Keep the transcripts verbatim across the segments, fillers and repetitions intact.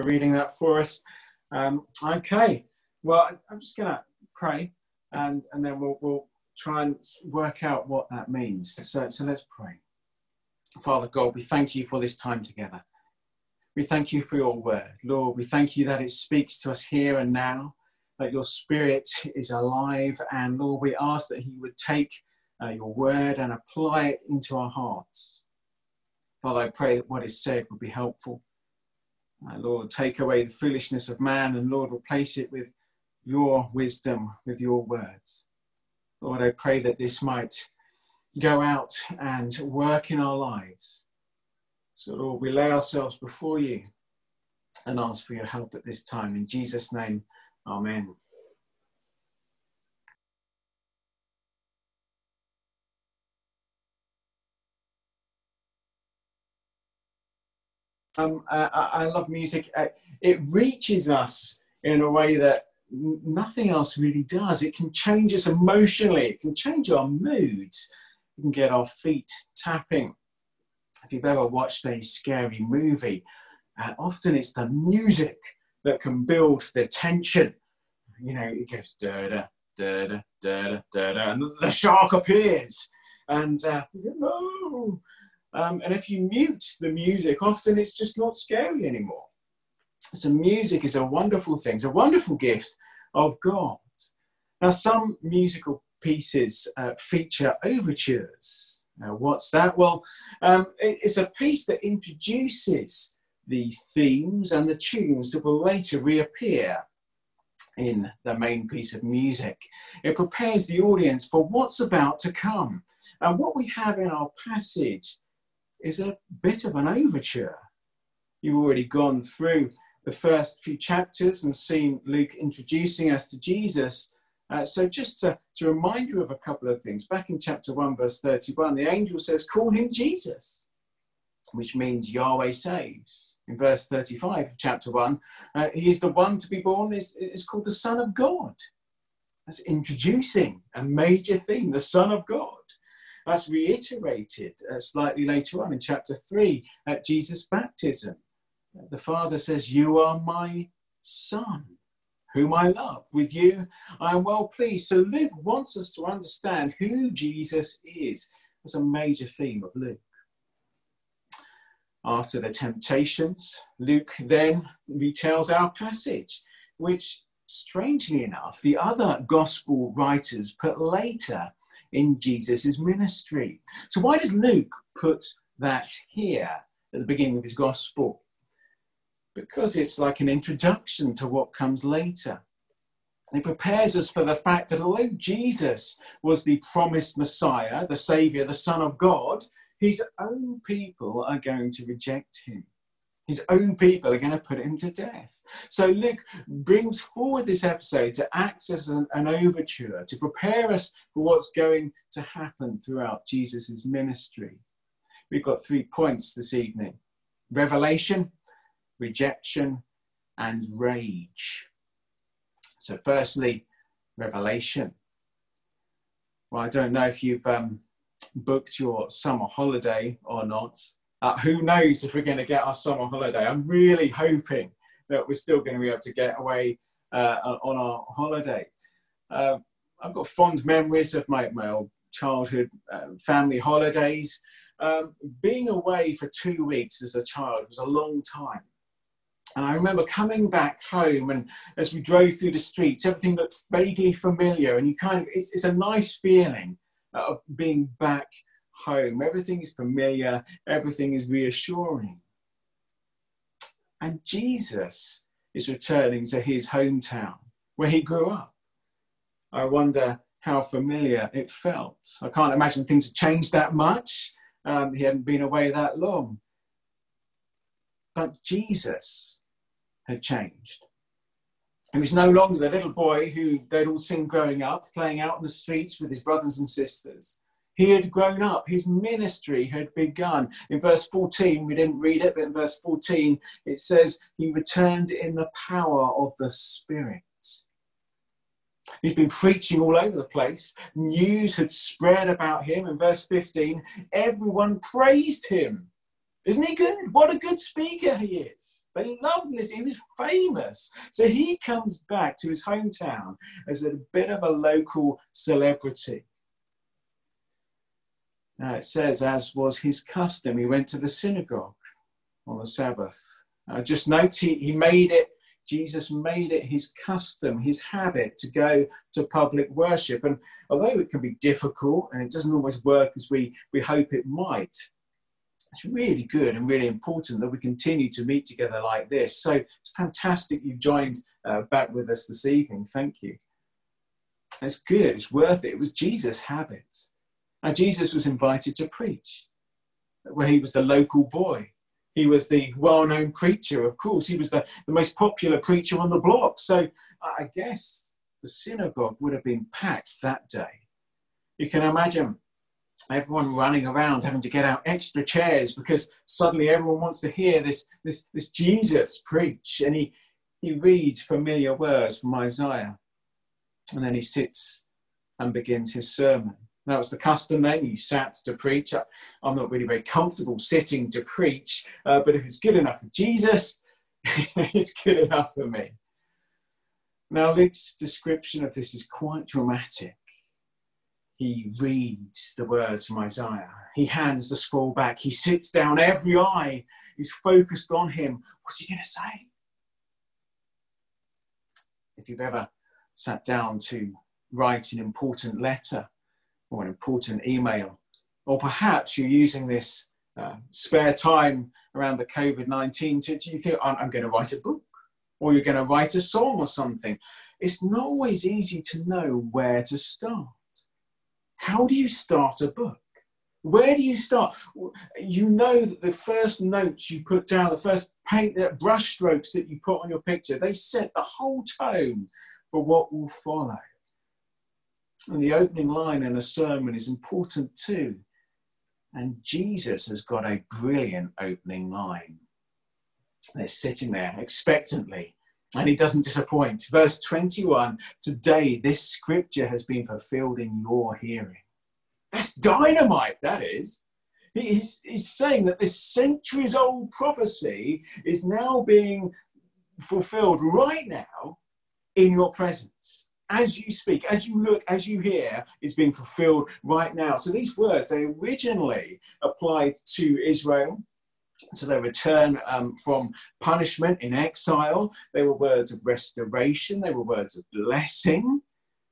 reading that for us. Um, okay, well, I'm just going to pray and, and then we'll, we'll try and work out what that means. So, so let's pray. Father God, we thank you for this time together. We thank you for your word. Lord, we thank you that it speaks to us here and now, that your spirit is alive. And Lord, we ask that he would take uh, your word and apply it into our hearts. Father, I pray that what is said would be helpful. Uh, Lord, take away the foolishness of man and Lord, replace it with your wisdom, with your words. Lord, I pray that this might go out and work in our lives. So Lord, we lay ourselves before you and ask for your help at this time. In Jesus' name, amen. Um, I, I love music. It reaches us in a way that nothing else really does. It can change us emotionally. It can change our moods. It can get our feet tapping. If you've ever watched a scary movie, uh, often it's the music that can build the tension. You know, it goes da-da, da-da, da-da, da-da, and the shark appears. And uh, you go, no! Um, and if you mute the music, often it's just not scary anymore. So music is a wonderful thing. It's a wonderful gift of God. Now, some musical pieces uh, feature overtures. Now, what's that? Well, um, it, it's a piece that introduces the themes and the tunes that will later reappear in the main piece of music. It prepares the audience for what's about to come. And what we have in our passage is a bit of an overture. You've already gone through the first few chapters and seen Luke introducing us to Jesus. Uh, so just to, to remind you of a couple of things, back in chapter one, verse thirty-one, the angel says, call him Jesus, which means Yahweh saves. In verse thirty-five of chapter one, uh, he is the one to be born, is, is called the Son of God. That's introducing a major theme, the Son of God. That's reiterated uh, slightly later on in chapter three at Jesus' baptism. The Father says, you are my Son, whom I love. With you, I am well pleased. So Luke wants us to understand who Jesus is. That's a major theme of Luke. After the temptations, Luke then retells our passage, which, strangely enough, the other gospel writers put later in Jesus' ministry. So why does Luke put that here at the beginning of his gospel? Because it's like an introduction to what comes later. It prepares us for the fact that although Jesus was the promised Messiah, the Saviour, the Son of God, his own people are going to reject him. His own people are going to put him to death. So Luke brings forward this episode to act as an, an overture, to prepare us for what's going to happen throughout Jesus' ministry. We've got three points this evening: revelation, rejection, and rage. So firstly, revelation. Well, I don't know if you've um, booked your summer holiday or not. Uh, who knows if we're going to get our summer holiday? I'm really hoping that we're still going to be able to get away uh, on our holiday. Uh, I've got fond memories of my, my old childhood uh, family holidays. Um, being away for two weeks as a child was a long time. And I remember coming back home, and as we drove through the streets, everything looked vaguely familiar. And you kind of, it's, it's a nice feeling of being back home. Everything is familiar. Everything is reassuring. And Jesus is returning to his hometown where he grew up. I wonder how familiar it felt. I can't imagine things had changed that much. Um, he hadn't been away that long. But Jesus had changed. He was no longer the little boy who they'd all seen growing up, playing out in the streets with his brothers and sisters. He had grown up. His ministry had begun. In verse fourteen, we didn't read it, but in verse fourteen, it says he returned in the power of the Spirit. He's been preaching all over the place. News had spread about him. In verse fifteen, everyone praised him. Isn't he good? What a good speaker he is. They loved listening. He was famous. So he comes back to his hometown as a bit of a local celebrity. Now it says, as was his custom, he went to the synagogue on the Sabbath. Uh, just note, he, he made it, Jesus made it his custom, his habit to go to public worship. And although it can be difficult and it doesn't always work as we, we hope it might, it's really good and really important that we continue to meet together like this. So it's fantastic you've joined uh, back with us this evening. Thank you. It's good. It's worth it. It was Jesus' habit. And Jesus was invited to preach, where he was the local boy. He was the well-known preacher, of course. He was the, the most popular preacher on the block. So I guess the synagogue would have been packed that day. You can imagine everyone running around having to get out extra chairs because suddenly everyone wants to hear this, this, this Jesus preach. And he, he reads familiar words from Isaiah. And then he sits and begins his sermon. That was the custom then. You sat to preach. I'm not really very comfortable sitting to preach, uh, but if it's good enough for Jesus, it's good enough for me. Now, Luke's description of this is quite dramatic. He reads the words from Isaiah. He hands the scroll back. He sits down. Every eye is focused on him. What's he going to say? If you've ever sat down to write an important letter, or an important email, or perhaps you're using this uh, spare time around the COVID nineteen to, to you think, I'm, I'm going to write a book, or you're going to write a song or something. It's not always easy to know where to start. How do you start a book? Where do you start? You know that the first notes you put down, the first paint, the brush strokes that you put on your picture, they set the whole tone for what will follow. And the opening line in a sermon is important too. And Jesus has got a brilliant opening line. They're sitting there expectantly, and he doesn't disappoint. Verse twenty-one, today this scripture has been fulfilled in your hearing. That's dynamite, that is. He's, he's saying that this centuries-old prophecy is now being fulfilled right now in your presence. As you speak, as you look, as you hear, is being fulfilled right now. So these words, they originally applied to Israel, to their return um, from punishment in exile. They were words of restoration. They were words of blessing.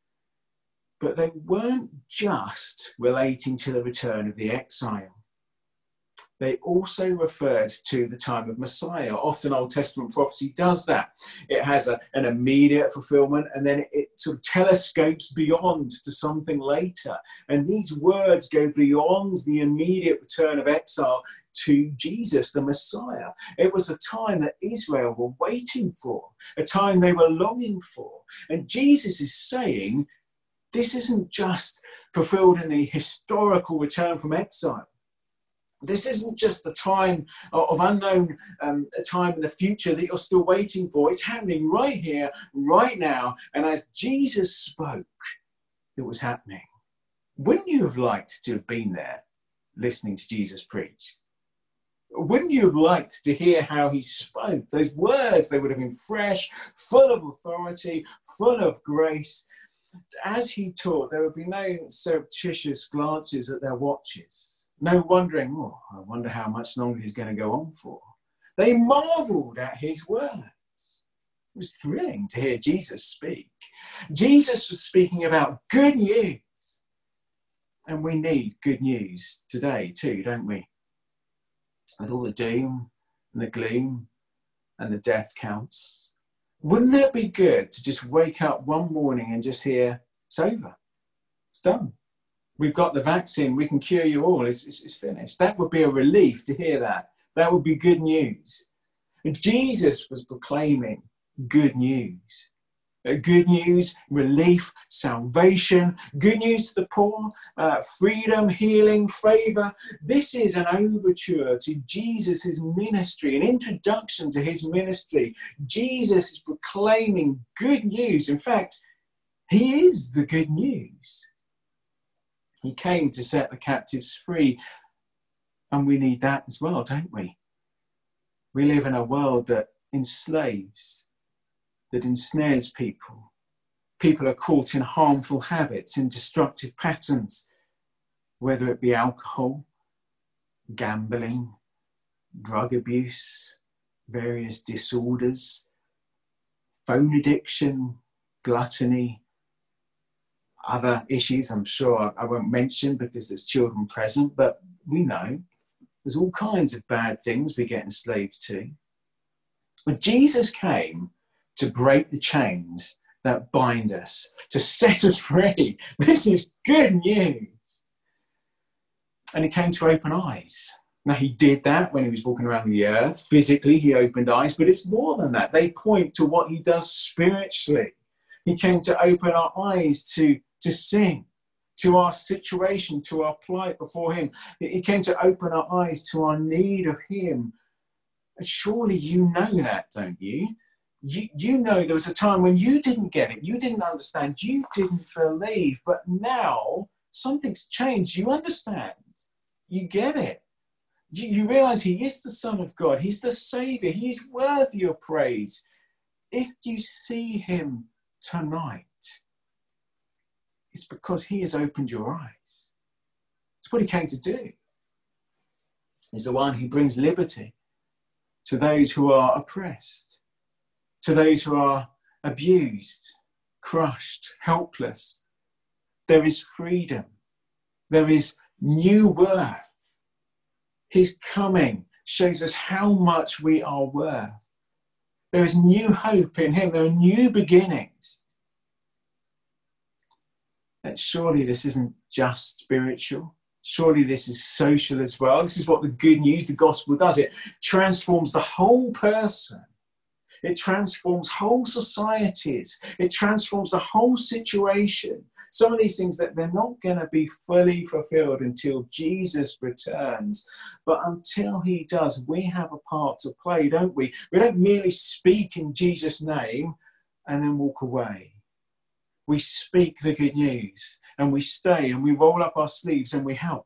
But they weren't just relating to the return of the exile. They also referred to the time of Messiah. Often Old Testament prophecy does that. It has a, an immediate fulfillment, and then it sort of telescopes beyond to something later. And these words go beyond the immediate return of exile to Jesus, the Messiah. It was a time that Israel were waiting for, a time they were longing for. And Jesus is saying, this isn't just fulfilled in the historical return from exile. This isn't just the time of unknown, um, a time in the future that you're still waiting for. It's happening right here, right now. And as Jesus spoke, it was happening. Wouldn't you have liked to have been there listening to Jesus preach? Wouldn't you have liked to hear how he spoke? Those words, they would have been fresh, full of authority, full of grace. As he taught, there would be no surreptitious glances at their watches. No wondering, oh, I wonder how much longer he's going to go on for. They marveled at his words. It was thrilling to hear Jesus speak. Jesus was speaking about good news. And we need good news today too, don't we? With all the doom and the gloom and the death counts. Wouldn't it be good to just wake up one morning and just hear, it's over, it's done. We've got the vaccine, we can cure you all, it's, it's, it's finished. That would be a relief to hear that. That would be good news. And Jesus was proclaiming good news. Uh, good news, relief, salvation, good news to the poor, uh, freedom, healing, favour. This is an overture to Jesus' ministry, an introduction to his ministry. Jesus is proclaiming good news. In fact, he is the good news. He came to set the captives free, and we need that as well, don't we? We live in a world that enslaves, that ensnares people. People are caught in harmful habits, in destructive patterns, whether it be alcohol, gambling, drug abuse, various disorders, phone addiction, gluttony, other issues I'm sure I won't mention because there's children present, but we know there's all kinds of bad things we get enslaved to. But Jesus came to break the chains that bind us, to set us free. This is good news. And he came to open eyes. Now, he did that when he was walking around the earth. Physically, he opened eyes, but it's more than that. They point to what he does spiritually. He came to open our eyes to, to sing, to our situation, to our plight before him. He came to open our eyes to our need of him. Surely you know that, don't you? You, you know there was a time when you didn't get it, you didn't understand, you didn't believe, but now something's changed. You understand, you get it. You, you realize he is the Son of God, he's the Saviour, he's worthy of praise. If you see him tonight, it's because he has opened your eyes. It's what he came to do. He's the one who brings liberty to those who are oppressed, to those who are abused, crushed, helpless. There is freedom. There is new worth. His coming shows us how much we are worth. There is new hope in him. There are new beginnings. And surely this isn't just spiritual. Surely this is social as well. This is what the good news, the gospel does. It transforms the whole person. It transforms whole societies. It transforms the whole situation. Some of these things that they're not going to be fully fulfilled until Jesus returns. But until he does, we have a part to play, don't we? We don't merely speak in Jesus' name and then walk away. We speak the good news and we stay and we roll up our sleeves and we help.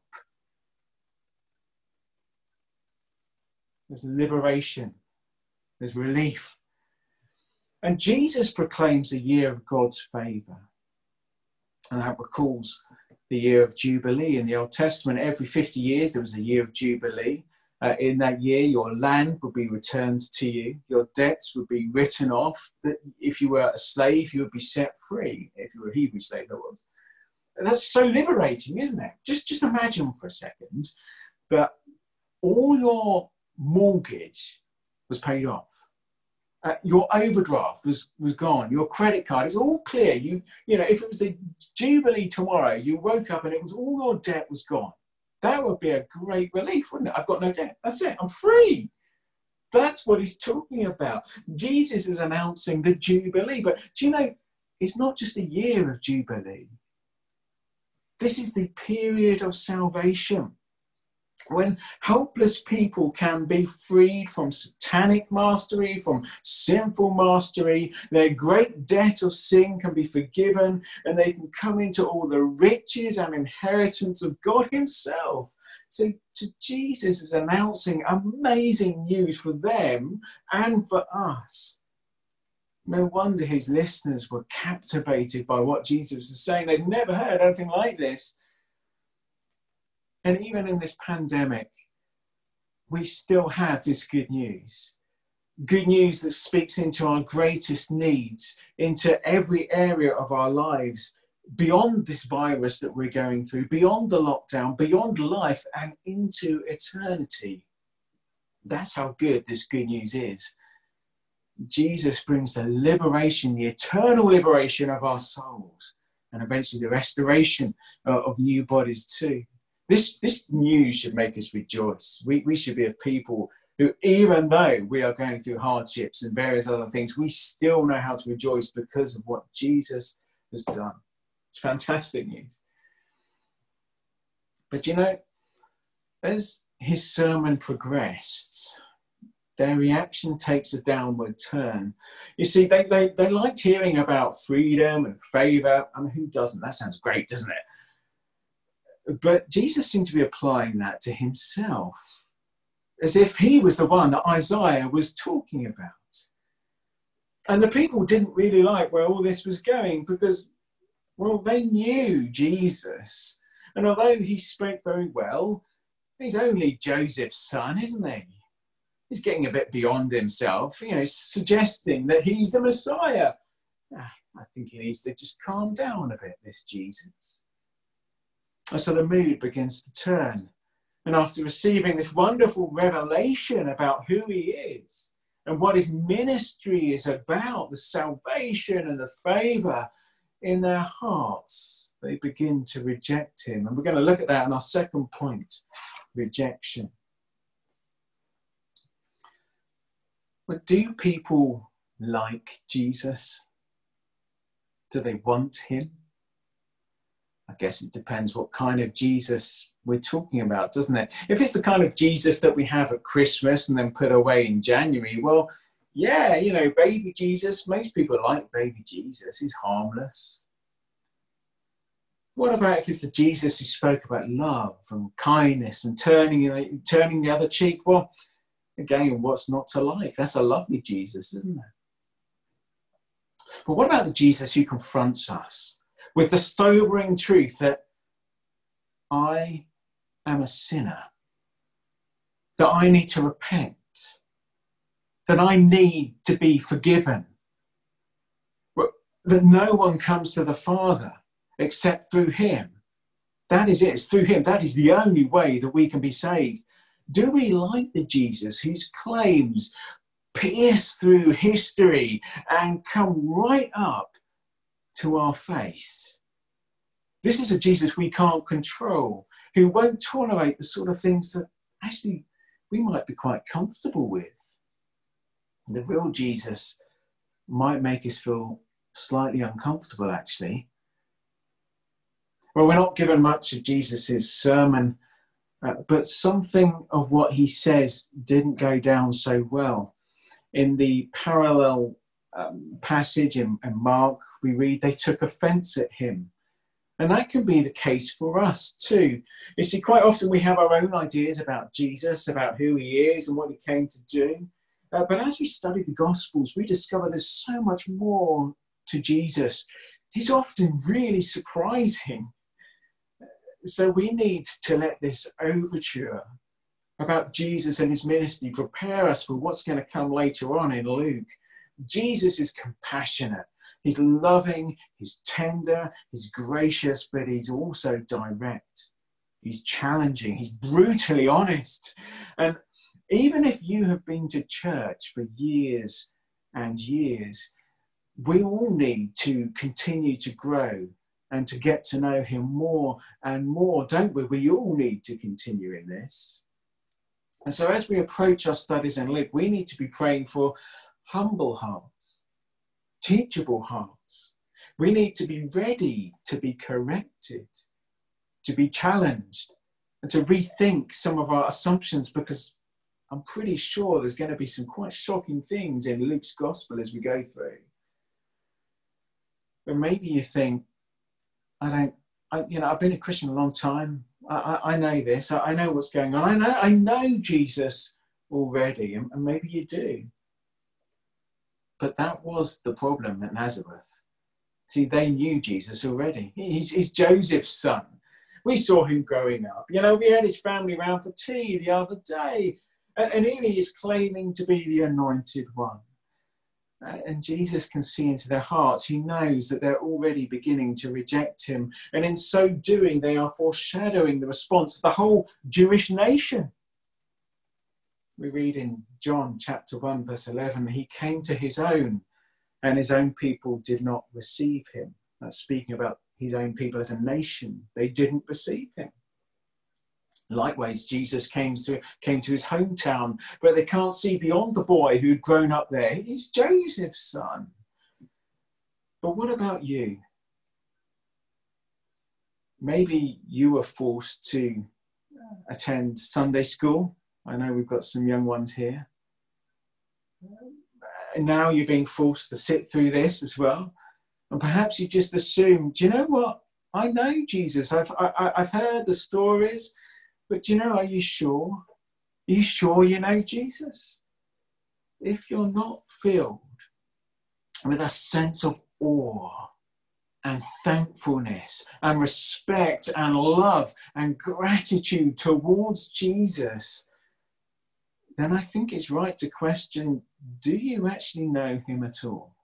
There's liberation. There's relief. And Jesus proclaims a year of God's favour. And that recalls the year of Jubilee. In the Old Testament, every fifty years there was a year of Jubilee. Uh, in that year, your land would be returned to you. Your debts would be written off. That if you were a slave, you would be set free. If you were a Hebrew slave, that was. And that's so liberating, isn't it? Just, just imagine for a second that all your mortgage was paid off. Uh, your overdraft was, was gone. Your credit card is all clear. You, you know, if it was the Jubilee tomorrow, you woke up and it was all your debt was gone. That would be a great relief, wouldn't it? I've got no debt. That's it. I'm free. That's what he's talking about. Jesus is announcing the Jubilee. But do you know, it's not just a year of Jubilee. This is the period of salvation, when helpless people can be freed from satanic mastery, from sinful mastery. Their great debt of sin can be forgiven, and they can come into all the riches and inheritance of God himself. So to Jesus is announcing amazing news for them and for us. No wonder his listeners were captivated by what Jesus was saying. They'd never heard anything like this. And even in this pandemic, we still have this good news. Good news that speaks into our greatest needs, into every area of our lives, beyond this virus that we're going through, beyond the lockdown, beyond life, and into eternity. That's how good this good news is. Jesus brings the liberation, the eternal liberation of our souls, and eventually the restoration uh, of new bodies too. This, this news should make us rejoice. We, we should be a people who, even though we are going through hardships and various other things, we still know how to rejoice because of what Jesus has done. It's fantastic news. But you know, as his sermon progressed, their reaction takes a downward turn. You see, they, they, they liked hearing about freedom and favour. I mean, who doesn't? That sounds great, doesn't it? But Jesus seemed to be applying that to himself. as if he was the one that Isaiah was talking about. And the people didn't really like where all this was going because, well, they knew Jesus. And although he spoke very well, he's only Joseph's son, isn't he? He's getting a bit beyond himself, you know, suggesting that he's the Messiah. Ah, I think he needs to just calm down a bit, this Jesus. And so the mood begins to turn. And after receiving this wonderful revelation about who he is and what his ministry is about, the salvation and the favour in their hearts, they begin to reject him. And we're going to look at that in our second point, rejection. But do people like Jesus? Do they want him? I guess it depends what kind of Jesus we're talking about, doesn't it? If it's the kind of Jesus that we have at Christmas and then put away in January, well, yeah, you know, baby Jesus, most people like baby Jesus. He's harmless. What about if it's the Jesus who spoke about love and kindness and turning, turning the other cheek? Well, again, what's not to like? That's a lovely Jesus, isn't it? But what about the Jesus who confronts us with the sobering truth that I am a sinner, that I need to repent, that I need to be forgiven, that no one comes to the Father except through him. That is it. It's through him. That is the only way that we can be saved. Do we like the Jesus whose claims pierce through history and come right up to our face? This is a Jesus we can't control, who won't tolerate the sort of things that actually we might be quite comfortable with. The real Jesus might make us feel slightly uncomfortable, actually. Well, we're not given much of Jesus' sermon, uh, but something of what he says didn't go down so well. In the parallel um, passage in, in Mark, we read, they took offence at him. And that can be the case for us too. You see, quite often we have our own ideas about Jesus, about who he is and what he came to do. Uh, but as we study the Gospels, we discover there's so much more to Jesus. He's often really surprising. So we need to let this overture about Jesus and his ministry prepare us for what's going to come later on in Luke. Jesus is compassionate. He's loving, he's tender, he's gracious, but he's also direct. He's challenging, he's brutally honest. And even if you have been to church for years and years, we all need to continue to grow and to get to know him more and more, don't we? We all need to continue in this. And so as we approach our studies in Luke, we need to be praying for humble hearts, teachable hearts. We need to be ready to be corrected, to be challenged, and to rethink some of our assumptions, because I'm pretty sure there's going to be some quite shocking things in Luke's gospel as we go through. But maybe you think, I don't, I, you know, I've been a Christian a long time. I, I, I know this. I, I know what's going on. I know, I know Jesus already, and, and maybe you do. But that was the problem at Nazareth. See, they knew Jesus already. He's, he's Joseph's son. We saw him growing up. You know, we had his family round for tea the other day. And, and here he is claiming to be the anointed one. Uh, and Jesus can see into their hearts. He knows that they're already beginning to reject him. And in so doing, they are foreshadowing the response of the whole Jewish nation. We read in John chapter one, verse eleven, he came to his own, and his own people did not receive him. That's speaking about his own people as a nation. They didn't receive him. Likewise, Jesus came to, came to his hometown, but they can't see beyond the boy who'd grown up there. He's Joseph's son. But what about you? Maybe you were forced to attend Sunday school. I know we've got some young ones here. And now you're being forced to sit through this as well. And perhaps you just assume, do you know what? I know Jesus. I've, I, I've heard the stories. But do you know, are you sure? Are you sure you know Jesus? If you're not filled with a sense of awe and thankfulness and respect and love and gratitude towards Jesus, then I think it's right to question, do you actually know him at all?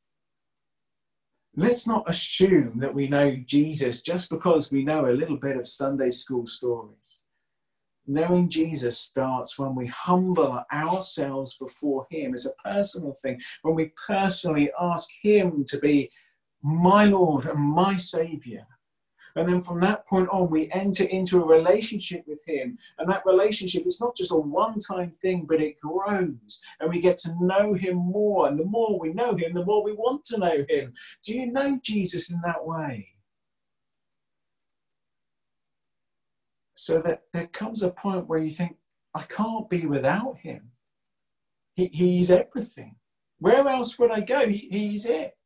Let's not assume that we know Jesus just because we know a little bit of Sunday school stories. Knowing Jesus starts when we humble ourselves before him as a personal thing, when we personally ask him to be my Lord and my Saviour. And then from that point on, we enter into a relationship with him. And that relationship is not just a one-time thing, but it grows. And we get to know him more. And the more we know him, the more we want to know him. Do you know Jesus in that way? So that there comes a point where you think, I can't be without him. He, he's everything. Where else would I go? He, he's it.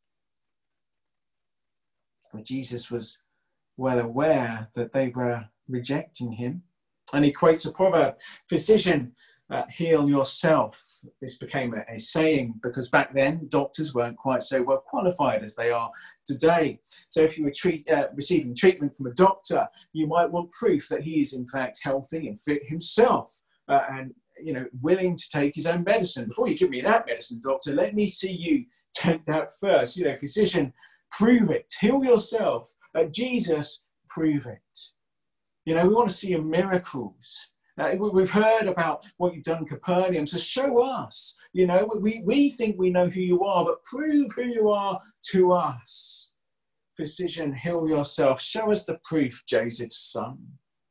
But Jesus was well aware that they were rejecting him. And he quotes a proverb, physician, uh, heal yourself. This became a, a saying because back then doctors weren't quite so well qualified as they are today. So if you were treat, uh, receiving treatment from a doctor, you might want proof that he is in fact healthy and fit himself uh, and you know willing to take his own medicine. Before you give me that medicine, doctor, let me see you take that first. You know, physician, prove it. Heal yourself. Uh, Jesus, prove it. You know, we want to see your miracles. Uh, we've heard about what you've done in Capernaum, so show us. You know, we, we think we know who you are, but prove who you are to us. Physician, heal yourself. Show us the proof, Joseph's son.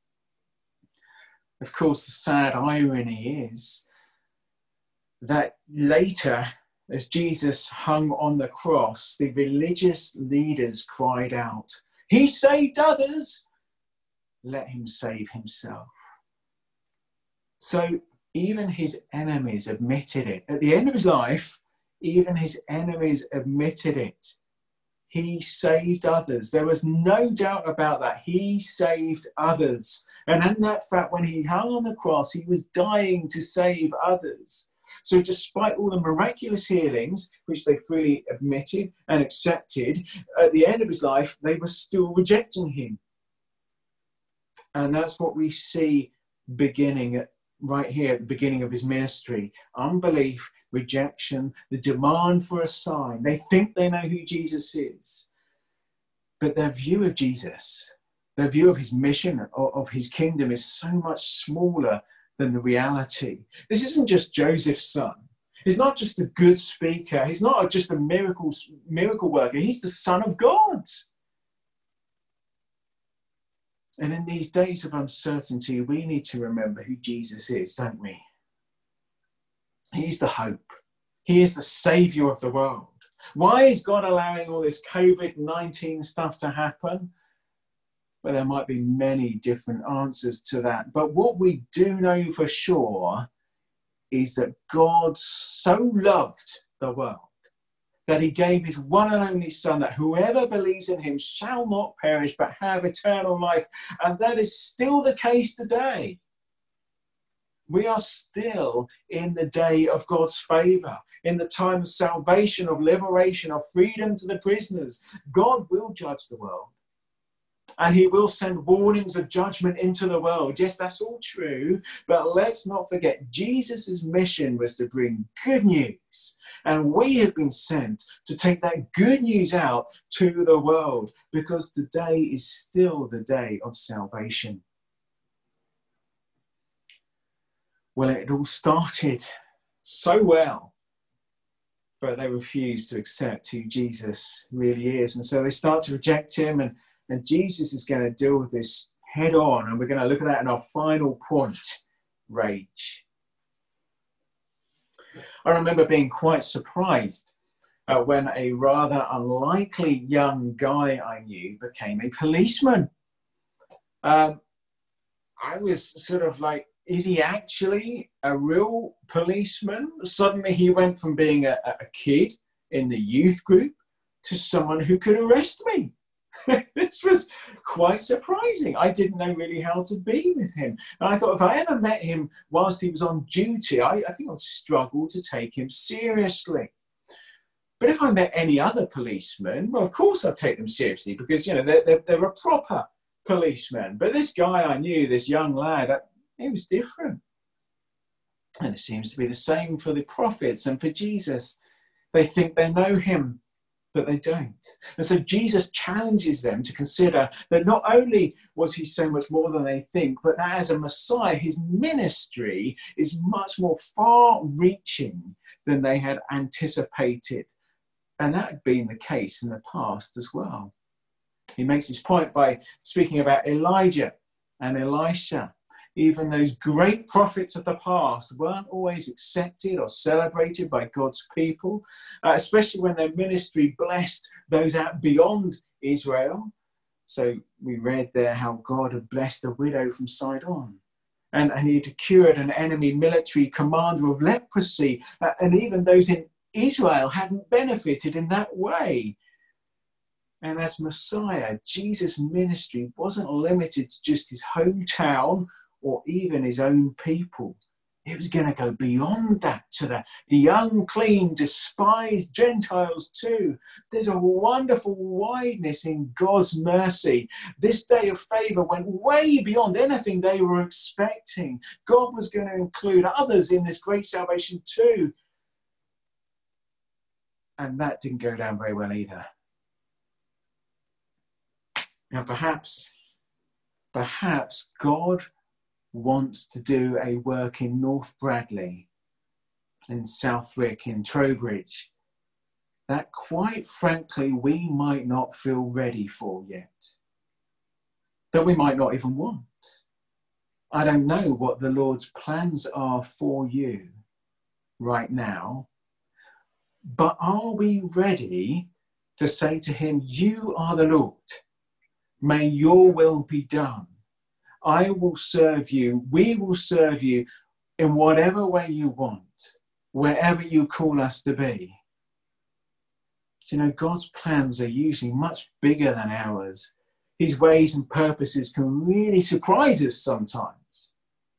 Of course, the sad irony is that later, as Jesus hung on the cross, the religious leaders cried out, he saved others, let him save himself. So even his enemies admitted it. At the end of his life, even his enemies admitted it. He saved others. There was no doubt about that. He saved others. And in that fact, when he hung on the cross, he was dying to save others. So despite all the miraculous healings, which they freely admitted and accepted, at the end of his life, they were still rejecting him. And that's what we see beginning right here at the beginning of his ministry. Unbelief, rejection, the demand for a sign. They think they know who Jesus is. But their view of Jesus, their view of his mission, of his kingdom is so much smaller than the reality. This isn't just Joseph's son. He's not just a good speaker. He's not just a miracle, miracle worker. He's the Son of God. And in these days of uncertainty, we need to remember who Jesus is, don't we? He's the hope. He is the Saviour of the world. Why is God allowing all this COVID nineteen stuff to happen? Well, there might be many different answers to that. But what we do know for sure is that God so loved the world that he gave his one and only Son, that whoever believes in him shall not perish but have eternal life. And that is still the case today. We are still in the day of God's favour, in the time of salvation, of liberation, of freedom to the prisoners. God will judge the world. And he will send warnings of judgment into the world. Yes, that's all true. But let's not forget, Jesus' mission was to bring good news. And we have been sent to take that good news out to the world, because today is still the day of salvation. Well, it all started so well, but they refused to accept who Jesus really is. And so they start to reject him, and And Jesus is going to deal with this head on. And we're going to look at that in our final point, rage. I remember being quite surprised uh, when a rather unlikely young guy I knew became a policeman. Um, I was sort of like, is he actually a real policeman? Suddenly he went from being a, a kid in the youth group to someone who could arrest me. This was quite surprising. I didn't know really how to be with him. And I thought if I ever met him whilst he was on duty, I, I think I'd struggle to take him seriously. But if I met any other policeman, well, of course I'd take them seriously because, you know, they're, they're, they're a proper policeman. But this guy I knew, this young lad, he was different. And it seems to be the same for the prophets and for Jesus. They think they know him, but they don't. And so Jesus challenges them to consider that not only was he so much more than they think, but that as a Messiah, his ministry is much more far-reaching than they had anticipated. And that had been the case in the past as well. He makes his point by speaking about Elijah and Elisha. Even those great prophets of the past weren't always accepted or celebrated by God's people, uh, especially when their ministry blessed those out beyond Israel. So we read there how God had blessed a widow from Sidon, and, and he had cured an enemy military commander of leprosy, uh, and even those in Israel hadn't benefited in that way. And as Messiah, Jesus' ministry wasn't limited to just his hometown or even his own people. It was going to go beyond that to the, the unclean, despised Gentiles too. There's a wonderful wideness in God's mercy. This day of favour went way beyond anything they were expecting. God was going to include others in this great salvation too. And that didn't go down very well either. Now perhaps, perhaps God wants to do a work in North Bradley, in Southwick, in Trowbridge, that quite frankly we might not feel ready for yet, that we might not even want. I don't know what the Lord's plans are for you right now, but are we ready to say to him, you are the Lord, may your will be done. I will serve you, we will serve you in whatever way you want, wherever you call us to be. Do you know, God's plans are usually much bigger than ours. His ways and purposes can really surprise us sometimes.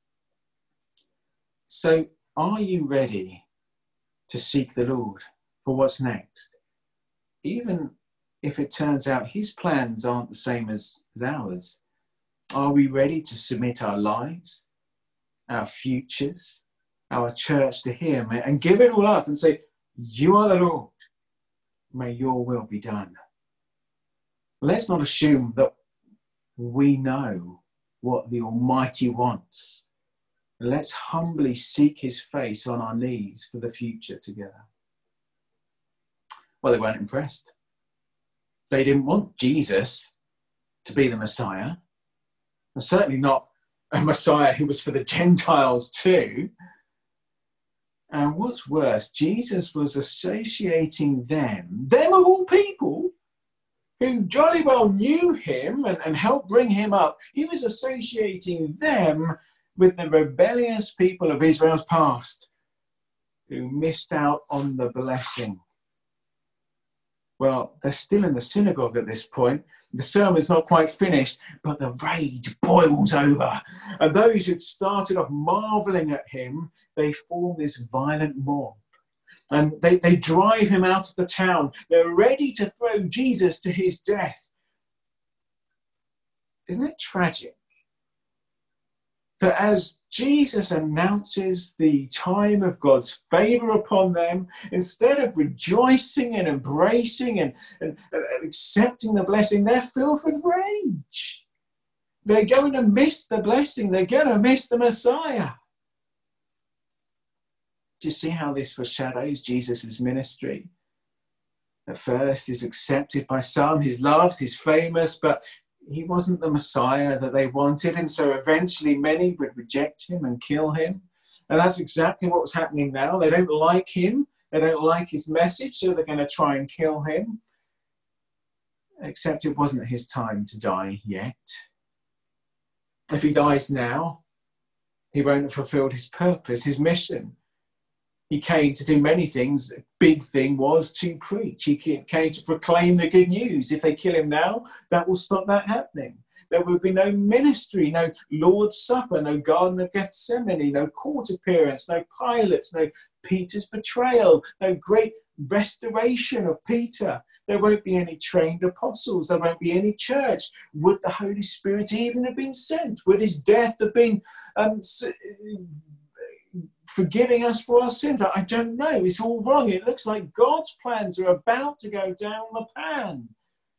So, are you ready to seek the Lord for what's next? Even if it turns out his plans aren't the same as, as ours. Are we ready to submit our lives, our futures, our church to him and give it all up and say, you are the Lord, may your will be done? Let's not assume that we know what the Almighty wants. Let's humbly seek his face on our knees for the future together. Well, they weren't impressed. They didn't want Jesus to be the Messiah. And certainly not a Messiah who was for the Gentiles too. And what's worse, Jesus was associating them, them of all people, who jolly well knew him and, and helped bring him up. He was associating them with the rebellious people of Israel's past who missed out on the blessing. Well, they're still in the synagogue at this point. The sermon's not quite finished, but the rage boils over. And those who'd started off marvelling at him, they form this violent mob. And they, they drive him out of the town. They're ready to throw Jesus to his death. Isn't it tragic that as Jesus announces the time of God's favour upon them, instead of rejoicing and embracing and, and, and accepting the blessing, they're filled with rage. They're going to miss the blessing. They're going to miss the Messiah. Do you see how this foreshadows Jesus' ministry? At first, he's accepted by some, he's loved, he's famous, but he wasn't the Messiah that they wanted, and so eventually many would reject him and kill him. And that's exactly what's happening now. They don't like him, they don't like his message, so they're going to try and kill him. Except it wasn't his time to die yet. If he dies now, he won't have fulfilled his purpose, his mission. He came to do many things. The big thing was to preach. He came to proclaim the good news. If they kill him now, that will stop that happening. There will be no ministry, no Lord's Supper, no Garden of Gethsemane, no court appearance, no Pilates, no Peter's betrayal, no great restoration of Peter. There won't be any trained apostles. There won't be any church. Would the Holy Spirit even have been sent? Would his death have been um, forgiving us for our sins? I don't know. It's all wrong. It looks like God's plans are about to go down the pan.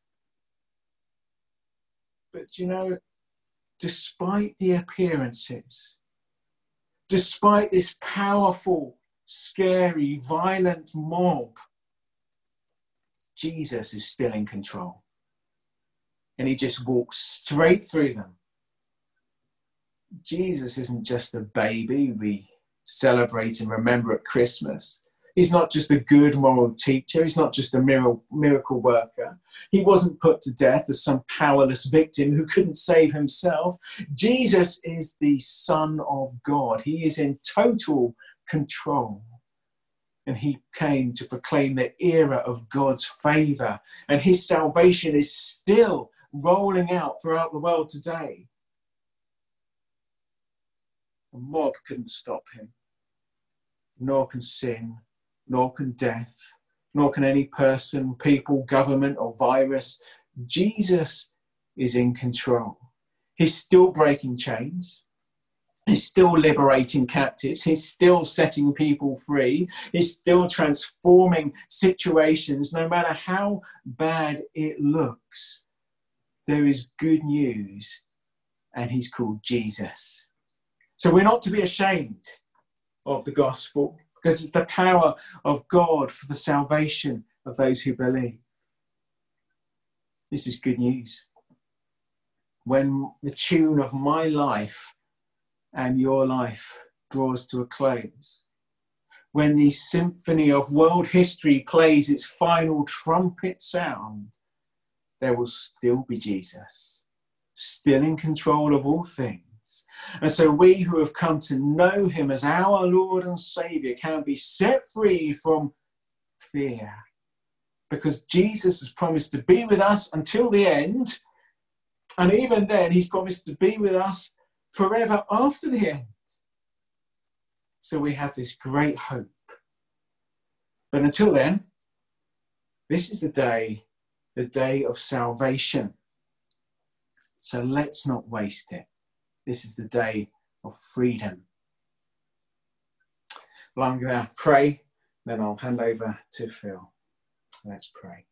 But, you know, despite the appearances, despite this powerful, scary, violent mob, Jesus is still in control. And he just walks straight through them. Jesus isn't just a baby we celebrate and remember at Christmas. He's not just a good moral teacher. He's not just a miracle, miracle worker. He wasn't put to death as some powerless victim who couldn't save himself. Jesus is the Son of God. He is in total control. And he came to proclaim the era of God's favour. And his salvation is still rolling out throughout the world today. A mob couldn't stop him. Nor can sin, nor can death, nor can any person, people, government, or virus. Jesus is in control. He's still breaking chains. He's still liberating captives. He's still setting people free. He's still transforming situations. No matter how bad it looks, there is good news, and he's called Jesus. So we're not to be ashamed of the gospel, because it's the power of God for the salvation of those who believe. This is good news. When the tune of my life and your life draws to a close, when the symphony of world history plays its final trumpet sound, there will still be Jesus, still in control of all things. And so we who have come to know him as our Lord and Saviour can be set free from fear, because Jesus has promised to be with us until the end. And even then, he's promised to be with us forever after the end. So we have this great hope. But until then, this is the day, the day of salvation. So let's not waste it. This is the day of freedom. Well, I'm going to pray, then I'll hand over to Phil. Let's pray.